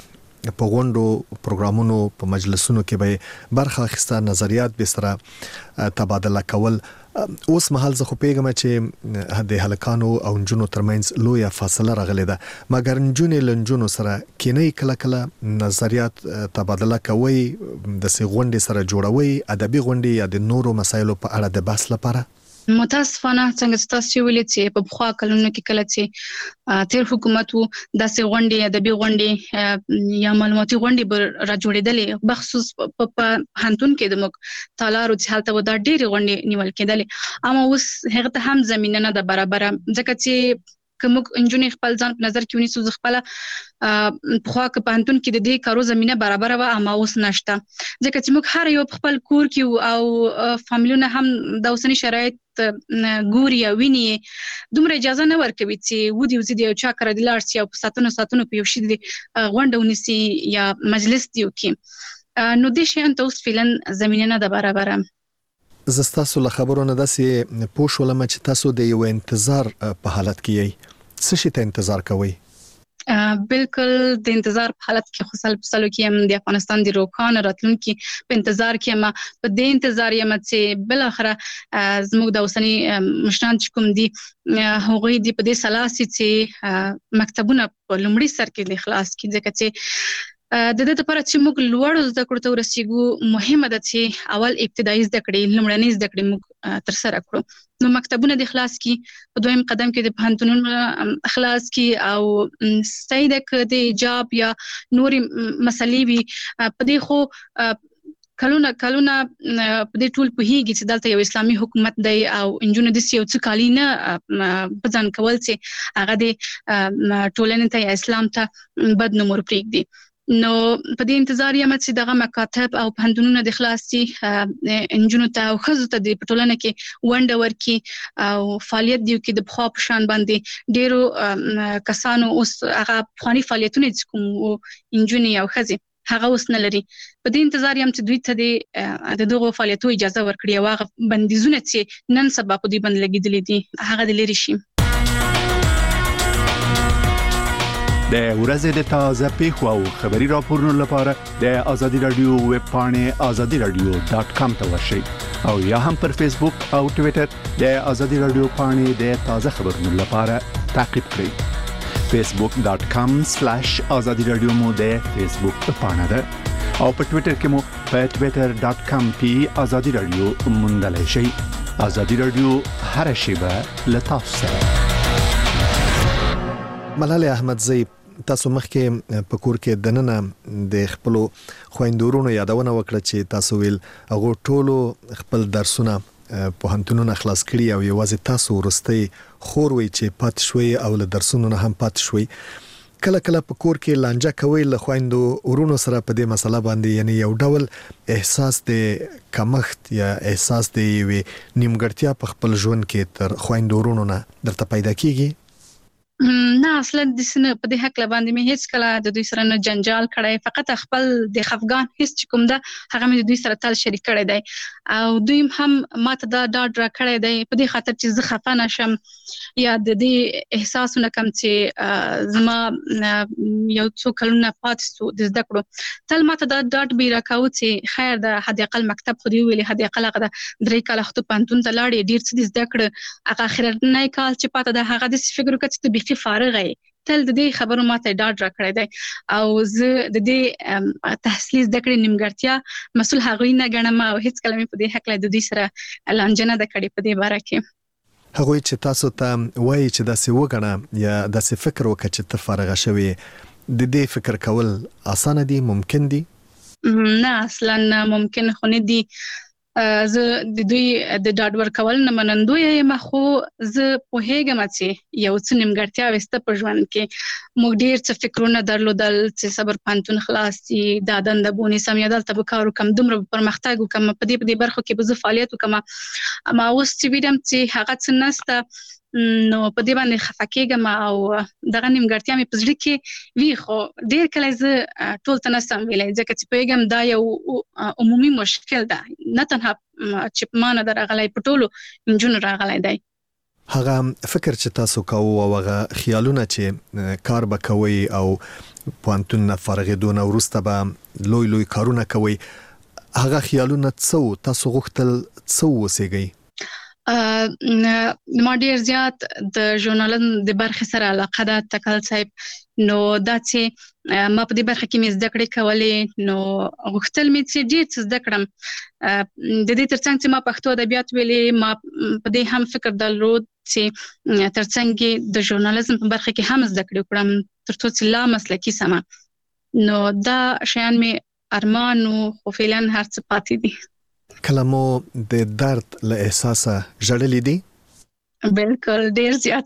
په غونډو پروګرامونو په مجلسونو کې به برخه اخیسته، نظریات به سره تبادله کول. اوس مهال زه خو پیغام چې د هلکانو او نجونو ترمنځ لویه فاصله راغلې ده، مګر نجونې له نجونو سره کینې کله کله نظریات تبادله کوي، د سې غونډې سره جوړوي، ادبي غونډې یا د نورو مسایلو په اړه د بحث لپاره. متاسفانه څنګه تاسو ویلي چې په بخوا کلونو کې کله چې تیر حکومت وو داسې غونډې ادبي غونډې یا معلوماتي غونډې به را جوړېدلې، بخصوص په هانتون کې د مک تالارو چې حالت و دا ډېرې غونډې نیول کېدلې، اما اوس هغه ته هم زمينه نه ده برابره، ځکه چې کوم انجونې خپل ځان په نظر کې ونیسو خپل په خوا کې پانتون کې د دې کارو زمينه برابر و، اما اوس نشته، ځکه چې موږ هر یو خپل کور کې او فامیلونه هم د اوسنی شرایط ګوري او ویني، دومره اجازه نه ورکوي چې ودی وزید یو چا کړه د لاړ سي او په ساتونو ساتونو په یو شي د غونډه ونیسي یا مجلس دیو کې، نو د شي انت اوس فعلا زمينه نه ده برابره. زستاسو له خبرونه داسې پوه شولم چې تاسو د یو انتظار په حالت کې یې، څه شي ته انتظار کوئ؟ بالکل د انتظار په حالت کې خو سل په سلو کې هم د افغانستان د روکان راتلونکي په انتظار کې، ما په دې انتظار یم چې بل اخره زموږ د اوسنی مشران چې کوم دي هغوی د په دې سلاسي چې مکتبونه په لومړي سر کې د خلاص کې، ځکه چې د دې لپاره چې موږ لوړ زده کړو ته ورسیږو مهمه ده چې اول ابتدایي زده کړې لومړنۍ زده کړې موږ تر سره کړو، نو مکتبونه د خلاص کی په دویم قدم کې د پوهنتونونو خلاص کی او صحیح ده د جاب یا نوري مسلې وي په دې خو کلونه کلونه په دې ټول په هیږي چې دلته یو اسلامي حکومت دی او انجونو د سیو څه کالینه بځان کول چې هغه د ټولنې ته اسلام ته بد نوم ورپرېږدي، نو په دې انتظار یم چې دغه مکاتب او پوهنتونونه د خلاصي انجونو ته او ښځو ته د ټولنه کې ونډه ورکړي او فعالیت دیو کې د بخوا په شان باندې ډیرو کسانو اوس هغه پخواني فعالیتونه چې کوم انجونې او ښځې هغه اوس نه لري، په دې انتظار یم چې دوی ته د دغو فعالیتونو اجازه ورکړي او هغه بندیزونه چې نن سبا په دوی باندې لګېدلي دي هغه د لرې شي. د ورځې د تازه پیښو او خبري راپورونو لپاره د ازادي رادیو ویب پاڼې ازادي رادیو ډاټ کام ته ورشئ او یا هم پر فیسبوک او ټوئیټر د ازادي رادیو پاڼې د تازه خبرونو لپاره تعقیب کړئ. فیسبوک ډاټ کام سلیش ازادي رادیو مو د فیسبوک پاڼه ده او په ټوئیټر کې مو په ټوئیټر ډاټ کام پی ازادي رادیو موندلای شئ. ازادي رادیو هر شیبه له تاسو سره. ملاله احمدزی تاسو مخکې په کور کې دننه د خپل خويندورونو یادونه وکړه چې تاسو ویل هغه ټولو خپل درسونه په هنتونو خلاص کړی او یوازې تاسو ورستي خور وي چې پات شوي او له درسونو نه هم پات شوي. کله کله په کور کې لانجه کوي له خويندو ورونو سره په دې مسله باندې، یعنی یو ډول احساس د کمښت یا احساس د نیمګړتیا په خپل ژوند کې تر خويندو ورونو نه درته پیدا کیږي؟ نه اصلا د سینه په دې حق باندې مې هیڅ کله د دوی سره نه جنجال کړی، فقط خپل د خفګان هیڅ کوم ده هغه مې د دوی سره تل شریک کړی دی او دوی هم ماته دا ډاډ را کړی دی په دې خاطر چې زه خفه نشم یا د دې احساسونه کم چې زما یو څو کلونه پاتې سو د زده کړو، تل ماته دا ډاډ به راکاوه چې خیر د حد اقل مکتب خو دی ویلي حد اقل هغه درې کاله خو پانتون ته لاړې ډیر څه زده کړ، هغه اخرنۍ کال چې پاته د هغه د فکر وکړ چې به فارغ ای تل د دې خبرو ماته ډاډ را کړی دی او زه د دې تحصیل زده کړې نیمګړتیا مسؤل هغوی نه ګڼم او هیڅ کله مې په دې حق له دوی سره لانجه نه ده کړې په دې باره کې. هغوی چې تاسو ته وایي چې داسې وګڼه یا داسې فکر وکړه چې ته فارغه شوې، د دې فکر کول اسانه دي، ممکن دي؟ نه اصلا ممکن خو نه دي. زه د دوی د ډاډ ورکول نه منندوی یم، خو زه پوهیږم چې یو څه نیمګړتیا وسته په ژوند کې موږ ډیر څه فکرونه درلودل چې صبر پانتون خلاصي دا دنده بونی سم یا دلته به کار وکم دومره پرمختګ وکم په دې په دې برخو کې به زه فعالیت وکم، اما اوس چې ویډم چې هغه څه نسته نو په دې باندې خفه کېږم او دغه نیمګړتیا مې په زړه کې وي، خو ډېر کله زه ټول ته نشم ویلی ځکه چې پوهېږم دا یو عمومي مشکل ده، نه تنها چې په ما نه ده راغلی په ټولو نجونو راغلی دی. هغه فکر چې تاسو کوو او هغه خیالونه چې کار به کوئ او پوهنتون نه فارغېدو نه وروسته به لوی لوی کارونه کوي، هغه خیالونه څه تاسو غوښتل څه وسیږئ؟ ما ډیر زیات د ژورنالیزم د برخې سره علاقه ده تکل صاحب، نو دا چې ما په دې برخه کې مې زده کړې کولې، نو غوښتل مې چې ډیر څه زده کړم. د دې ترڅنګ چې ما پښتو ادبیات ویلې، ما په دې هم فکر درلود چې ترڅنګ د ژورنالیزم په برخه کې هم زده کړې وکړم ترڅو چې لا مسلکي سمه. نو دا شیان مې ارمان او خو فعلا هر څه پاتې دي. کله مو د درد له احساسه ژړلې دي؟ بالکل، ډیر زیات.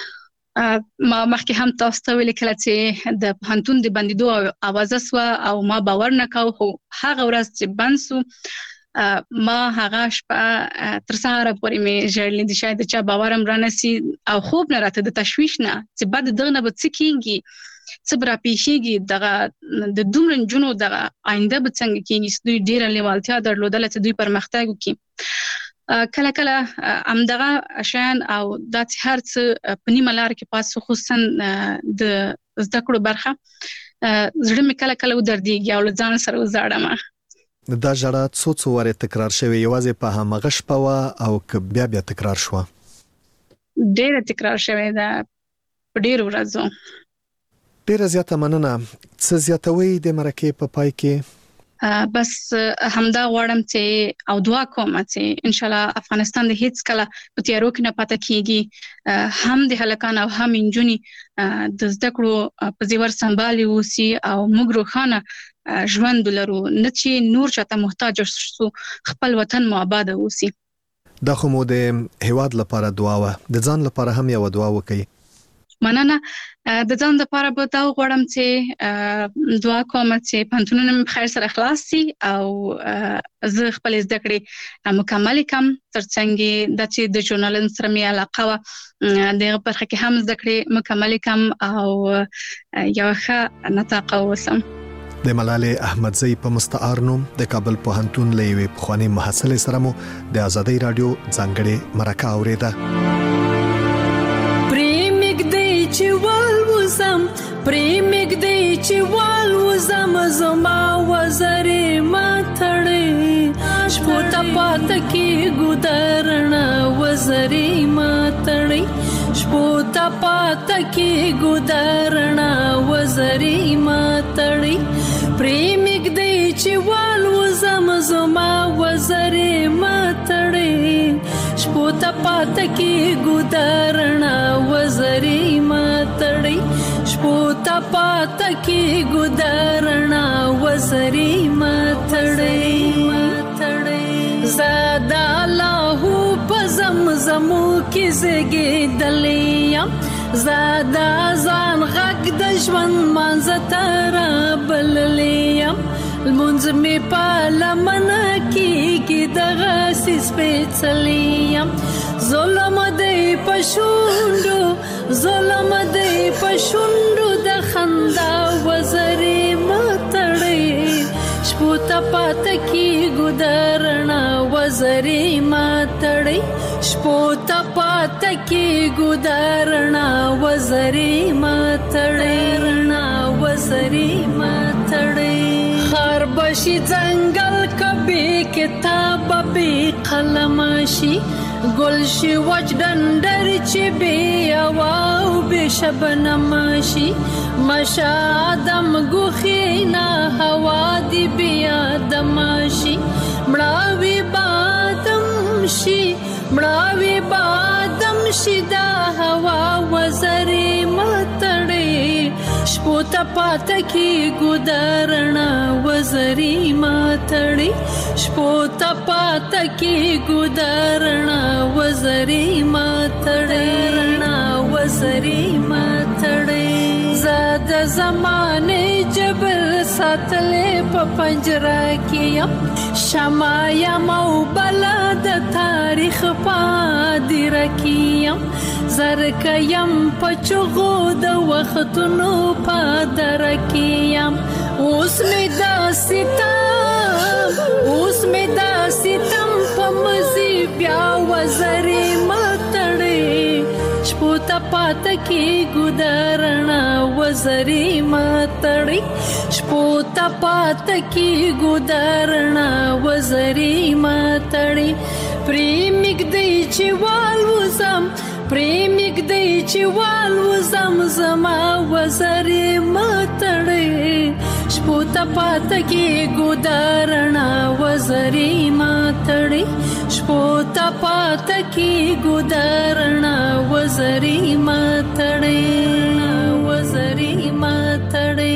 ما مخکې هم تاسو ته ویلې کله چې د پوهنتون د بندېدو اوازه سوه او ما باور نه کاوه، خو هغه ورځ چې بند سو ما هغه شپه تر سهاره پورې مې ژړلې دي. شاید د چا باور هم رانسي او خوب نه راته د تشویش نه چې بعد دغه نه به څه کېږي، څه به راپېښېږي، دغه د دومره نجونو دغه آینده به څنګه کېږي چې دوی ډېره لیوالتیا درلودله چې دوی پرمختګ وکړي. کله کله همدغه شیان او دا چې هر څه په نیمه لاره کې پاتې، خصوصا د زده کړو برخه، زړه مې کله کله ودردېږي او له ځان سره وزاړم. دا ژړا څو څو وارې تکرار شوې، یوازې په همغه شپه وه او که بیا بیا تکرار شوه؟ ډېره تکرار شوې ده په ډېرو ورځو. ډیره زیاته مننه. څه زیاتوي د مرکې په پای کې؟ بس همدا غواړم چې او دعا کوم چې ان شاء الله افغانستان د هیڅ کله په تیارو کې نه پاتې کیږي، هم د هلکان او هم نجونې د زده کړو په زیور سمبالي اوسي او موږ روښانه ژوند ولرو، نه چې نور چاته محتاج شو، خپل وطن مو آباد اوسي. دا خو مو د هیواد لپاره دعا وه، د ځان لپاره هم یو دعا وکړئ. مننه. د ځان لپاره به دا غواړم چې دعا کوم چې پوهنتونونه مې په خیر سره خلاص شي او زه خپل زده کړې مکمل کړم، ترڅنګ دا چې د ژورنالیزم سره مې علاقه وه دغه برخه کې هم زده کړې مکمل کړم او یو ښه نطاقه واوسم. د ملالۍ احمدزۍ په مستعار نوم د کابل پوهنتون له یوې پخوانۍ محصلې سره مو د ازادۍ راډیو ځانګړې مرکه اورېده. چې والوزم پرې مګدې چې والوزم زما وزرې ما تړې شپو ته پاته کې ګودرنا وزرې ما تړې شپو ته پاته کې ګودرنا وزرې ما تړې پرې مګدې چې والوزم زما وزرې ما تړې شپو ته پاته کې ګودرنا وزرې ما تړې شپو ته پاته کې ګودرنا وزرې ما تړې زادا الله په زمزمو کې زګېدلې یم، زادا ځان غږ د ژوند منځ ته رابللې یم، لمونځ مې په لمنه کېږي دغسې سپېڅلی یم، ظلم دی په شونډو ظلم دی په شونډو د خندا وزرې ما تړې شپو ته پاته کې ګودرنا وزرې ما تړې شپو ته پاته کې ګودرنا وزرې ما تړې وزرې ما تړې خار بشي ځنګل کبې کتاب به قلم شي گل شي وچ ډنډر چې بې هوا او بې شبنم شي مشه آدم ګوښې نه هوا دې بې آدم شي مړاوي بادم شي مړاوي بادم شي دا هوا وزرې ما تړې شپو ته پاته کې ګودرنا وزرې ما تړې شپو ته پاته کې ګودرنا وزرې ما تړې وزرې ما تړې زاد زمانه جبل ساتلې په پنجره کې یم شمع یم او بلا د تاریخ پادره کې یم زرک یم په چغو د وختونو پادره کې یم اوس مې دا ستم اوس مې دا ستم په مزي بیا وزرې ما تړې شپو ته پات کې ګدارنا وزري ماتړي شپو ته پات کې ګدارنا وزري ماتړي پریمګ دی چې وال وزم پریمګ دی چې وال وزم زما وزري ماتړي شپو ته پات کې ګدارنا وزري ماتړي شپو ته پات کې ګدارنا وزري ماتړي وزري ماتړي